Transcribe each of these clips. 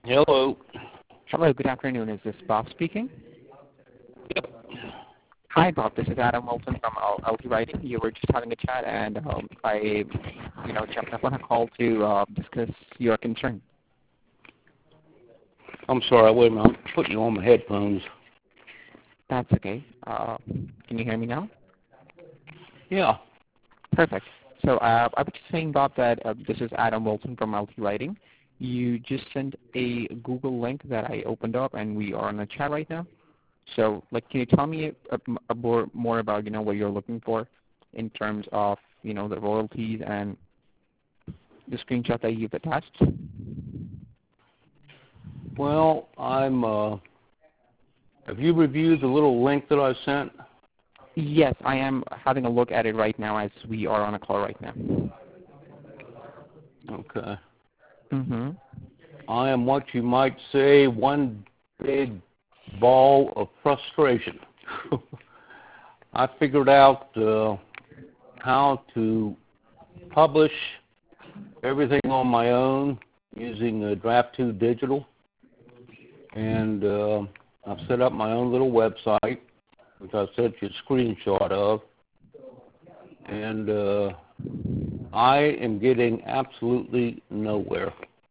Hello. Hello, good afternoon. Is this Bob speaking? Yep. Hi, Bob. This is Adam Wilson from LT Writing. You were just having a chat, and I, jumped up on a call to discuss your concern. I'm sorry. Wait a minute. I'm putting you on my headphones. That's okay. Can you hear me now? Yeah. Perfect. So I was just saying, Bob, that this is Adam Wilson from LT Writing. You just sent a Google link that I opened up, and we are on a chat right now. So, can you tell me more about, what you're looking for in terms of, the royalties and the screenshot that you've attached? Well, have you reviewed the little link that I sent? Yes, I am having a look at it right now as we are on a call right now. Okay. Mm-hmm. I am what you might say one big ball of frustration. I figured out how to publish everything on my own using Draft2 Digital, and I've set up my own little website, which I sent you a screenshot of, and I am getting absolutely nowhere.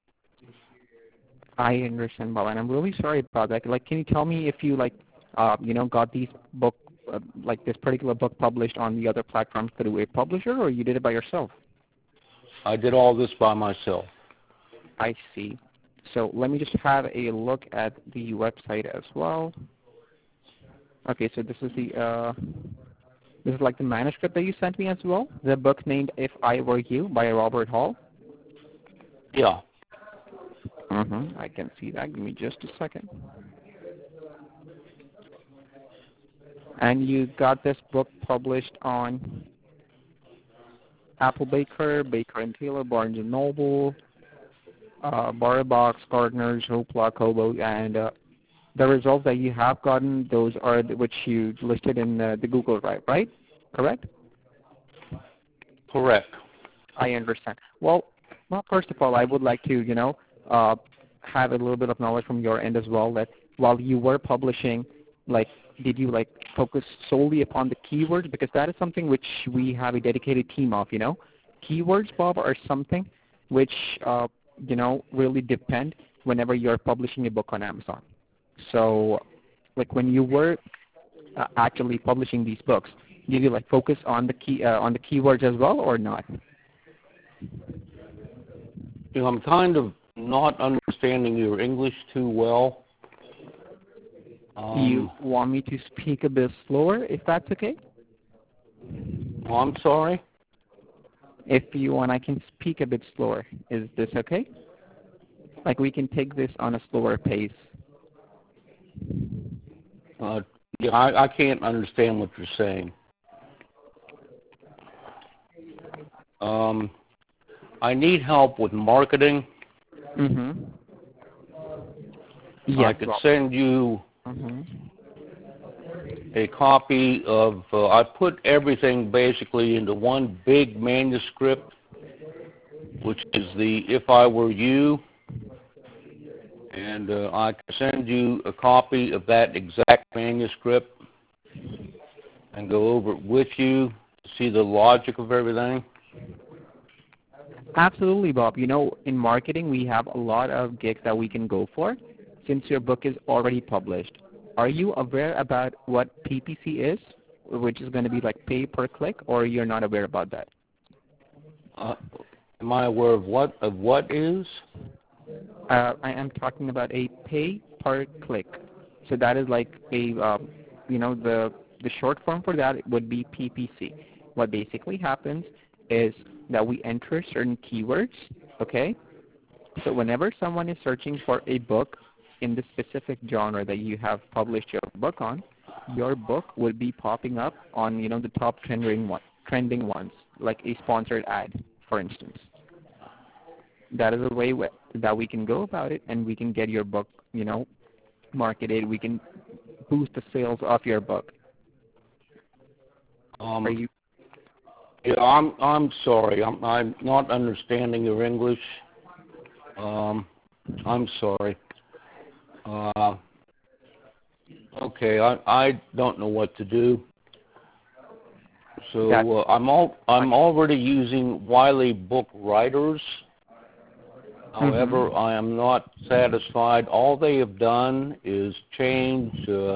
I understand, Bob, and I'm really sorry about that. Can you tell me if you got these this particular book published on the other platforms through a publisher, or you did it by yourself? I did all this by myself. I see. So let me just have a look at the website as well. Okay, so this is like the manuscript that you sent me as well. The book named "If I Were You" by Robert Hall. Yeah. I can see that. Give me just a second. And you got this book published on Apple Baker, Baker and Taylor, Barnes and Noble, BarBox, Gardner's, Hoopla, Kobo, and the results that you have gotten, those are which you listed in the Google Drive, right? Correct? Correct. I understand. Well, first of all, I would like to, have a little bit of knowledge from your end as well, that while you were publishing, did you focus solely upon the keywords? Because that is something which we have a dedicated team of, Keywords, Bob, are something which, really depend whenever you're publishing a book on Amazon. So, when you were actually publishing these books, did you focus on the keywords as well, or not? I'm kind of not understanding your English too well. You want me to speak a bit slower, if that's okay? Oh, I'm sorry? If you want, I can speak a bit slower. Is this okay? We can take this on a slower pace. Yeah, I can't understand what you're saying. I need help with marketing. Yes, I could send you a copy of, I put everything basically into one big manuscript, which is the If I Were You, and I can send you a copy of that exact manuscript and go over it with you to see the logic of everything. Absolutely, Bob. In marketing, we have a lot of gigs that we can go for since your book is already published. Are you aware about what PPC is, which is going to be pay per click, or you're not aware about that? Am I aware of what is? I am talking about a pay per click. So that is the short form for that would be PPC. What basically happens is that we enter certain keywords, okay? So whenever someone is searching for a book in the specific genre that you have published your book on, your book would be popping up on, the top trending ones, like a sponsored ad, for instance. That is a way that we can go about it, and we can get your book, marketed. We can boost the sales of your book. Are you? Yeah, I'm sorry. I'm not understanding your English. I'm sorry. Uh, okay, I don't know what to do. So I'm already using Wiley Book Writers. However, I am not satisfied. All they have done is change.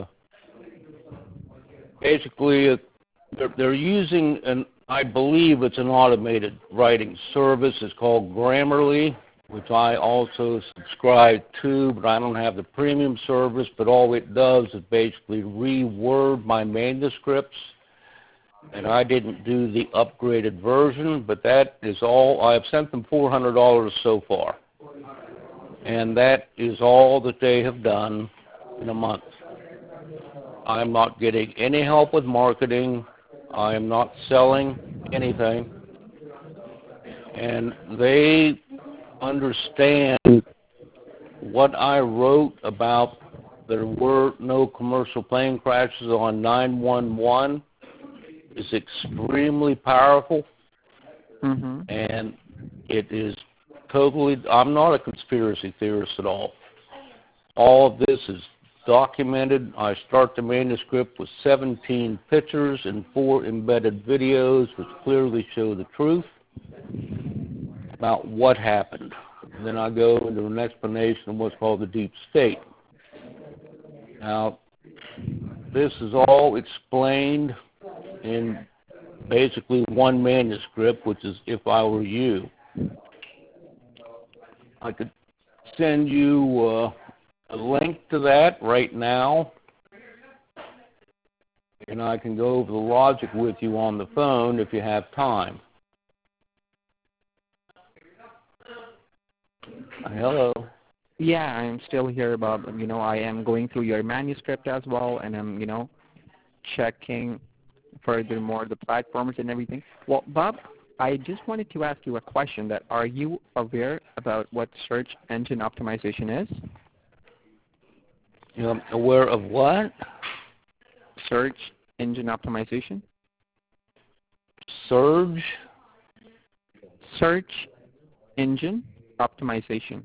Basically, they're using I believe it's an automated writing service. It's called Grammarly, which I also subscribe to, but I don't have the premium service. But all it does is basically reword my manuscripts. And I didn't do the upgraded version, but that is all. I have sent them $400 so far. And that is all that they have done in a month. I am not getting any help with marketing. I am not selling anything. And they understand what I wrote about there were no commercial plane crashes on 9/11 is extremely powerful, and it is totally, I'm not a conspiracy theorist at all. All of this is documented. I start the manuscript with 17 pictures and 4 embedded videos which clearly show the truth about what happened. And then I go into an explanation of what's called the deep state. Now, this is all explained in basically one manuscript, which is If I Were You. I could send you a link to that right now, and I can go over the logic with you on the phone if you have time. Hello. Yeah, I'm still here, Bob. I am going through your manuscript as well, and I'm, checking furthermore the platforms and everything. Well, Bob, I just wanted to ask you a question that are you aware about what search engine optimization is? You're aware of what? Search engine optimization? Surge? Search engine optimization.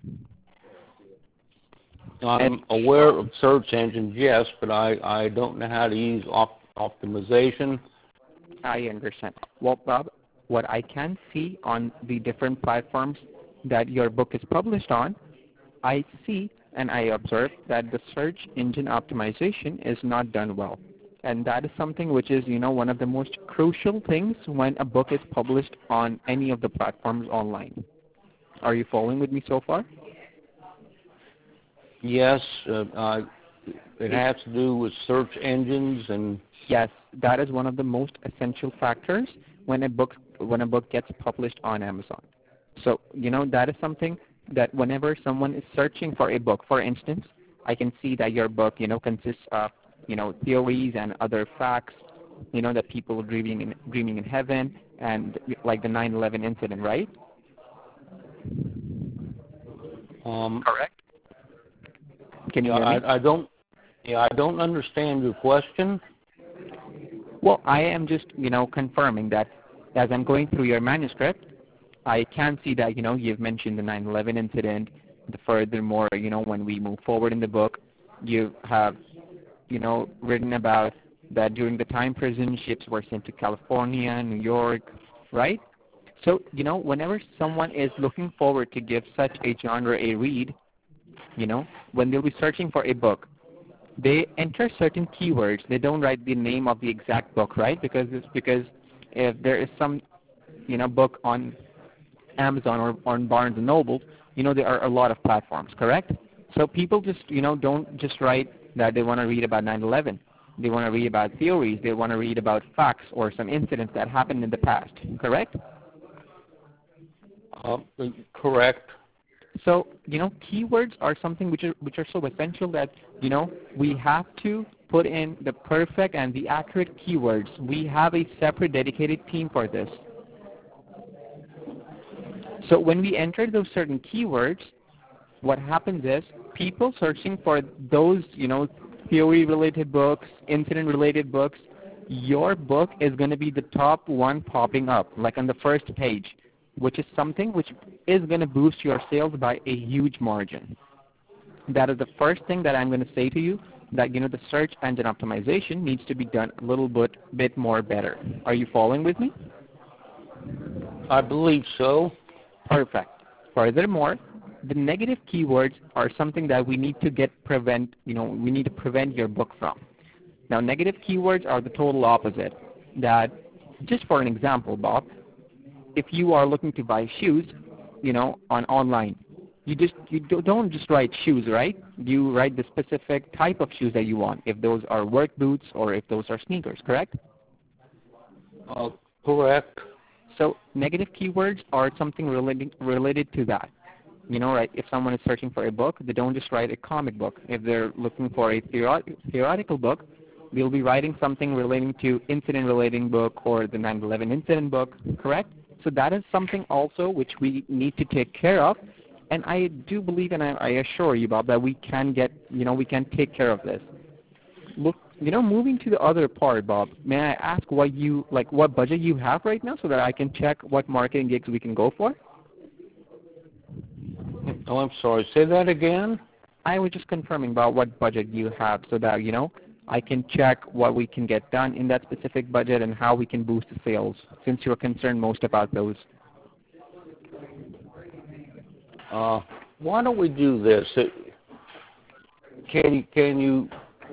I'm aware of search engines, yes, but I don't know how to use optimization. I understand. Well, Bob, what I can see on the different platforms that your book is published on, I see and I observe that the search engine optimization is not done well. And that is something which is, one of the most crucial things when a book is published on any of the platforms online. Are you following with me so far? Yes, it has to do with search engines and... Yes, that is one of the most essential factors when a book gets published on Amazon. So, that is something that whenever someone is searching for a book, for instance, I can see that your book, consists of, theories and other facts, that people dreaming in heaven and like the 9/11 incident, right? Correct. Can you hear me? I don't understand your question. Well, I am just, confirming that as I'm going through your manuscript, I can see that, you've mentioned the 9/11 incident. Furthermore, when we move forward in the book, you have, written about that during the time prison ships were sent to California, New York, right? So, whenever someone is looking forward to give such a genre a read, when they'll be searching for a book, they enter certain keywords. They don't write the name of the exact book, right? Because if there is some, book on Amazon or on Barnes & Noble, there are a lot of platforms, correct? So people just, don't just write that they want to read about 9/11. They want to read about theories. They want to read about facts or some incidents that happened in the past, correct? Correct. So, keywords are something which are so essential that, we have to put in the perfect and the accurate keywords. We have a separate dedicated team for this. So when we enter those certain keywords, what happens is people searching for those, theory-related books, incident-related books, your book is going to be the top one popping up, like on the first page, which is something which is going to boost your sales by a huge margin. that is the first thing that I'm going to say to you, that the search engine optimization needs to be done a little bit more better. Are you following with me? I believe so. Perfect. Furthermore, the negative keywords are something that we need to prevent your book from. Now, negative keywords are the total opposite. That, just for an example, Bob, if you are looking to buy shoes, on online, you don't just write shoes, right? You write the specific type of shoes that you want, if those are work boots or if those are sneakers, correct? Correct. So negative keywords are something related to that. Right? If someone is searching for a book, they don't just write a comic book. If they're looking for a theoretical book, they'll be writing something relating to incident-relating book or the 9/11 incident book, correct? So that is something also which we need to take care of. And I do believe, and I assure you, Bob, that we can we can take care of this. Look, moving to the other part, Bob, may I ask what budget you have right now so that I can check what marketing gigs we can go for? Oh, I'm sorry. Say that again? I was just confirming about what budget you have so that, I can check what we can get done in that specific budget and how we can boost the sales, since you're concerned most about those. Why don't we do this? Can you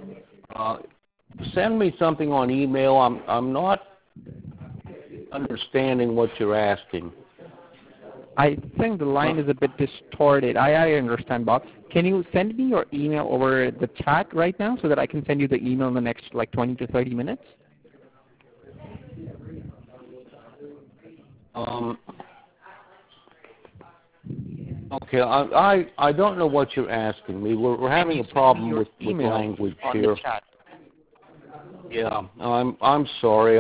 send me something on email? I'm not understanding what you're asking. I think the line is a bit distorted. I understand, Bob. Can you send me your email over the chat right now so that I can send you the email in the next 20 to 30 minutes? Okay, I don't know what you're asking me. We're having a problem with language here. Yeah, I'm sorry.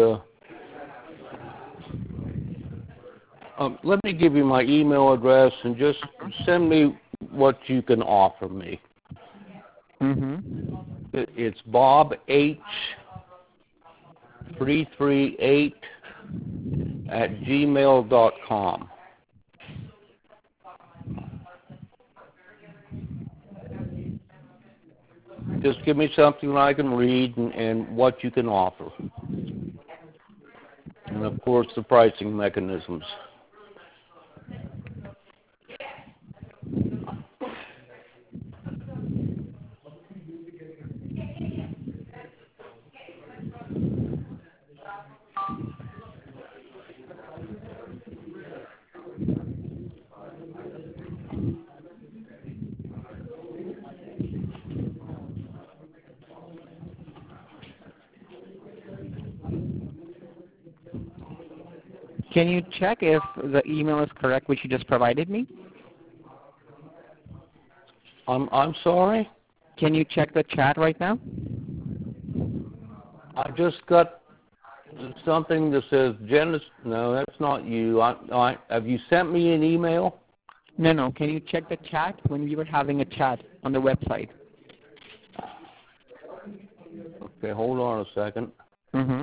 Let me give you my email address and just send me what you can offer me. Mm-hmm. It's BobH338@gmail.com. Just give me something I can read and what you can offer. And, of course, the pricing mechanisms. Can you check if the email is correct, which you just provided me? I'm sorry? Can you check the chat right now? I just got something that says Genesis. No, that's not you. Have you sent me an email? No. Can you check the chat when we were having a chat on the website? Okay, hold on a second. Mm-hmm.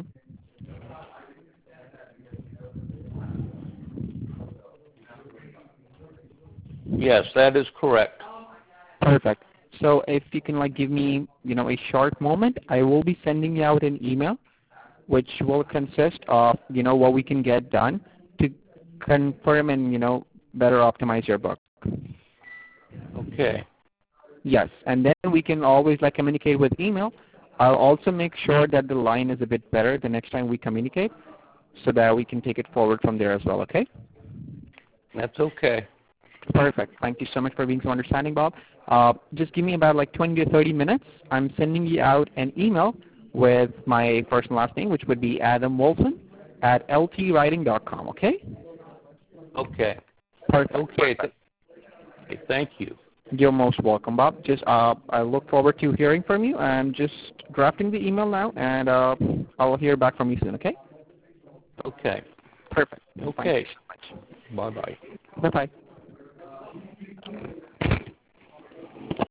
Yes, that is correct. Perfect. So if you can give me, a short moment, I will be sending you out an email which will consist of, what we can get done to confirm and, better optimize your book. Okay. Yes, and then we can always communicate with email. I'll also make sure that the line is a bit better the next time we communicate so that we can take it forward from there as well, okay? That's okay. Perfect. Thank you so much for being so understanding, Bob. Just give me about 20 to 30 minutes. I'm sending you out an email with my first and last name, which would be Adam Wolfson at ltwriting.com, okay? Okay. Perfect. Okay. Thank you. You're most welcome, Bob. I look forward to hearing from you. I'm just drafting the email now, and I'll hear back from you soon, okay? Okay. Perfect. Okay. Thank you so much. Bye-bye. Bye-bye.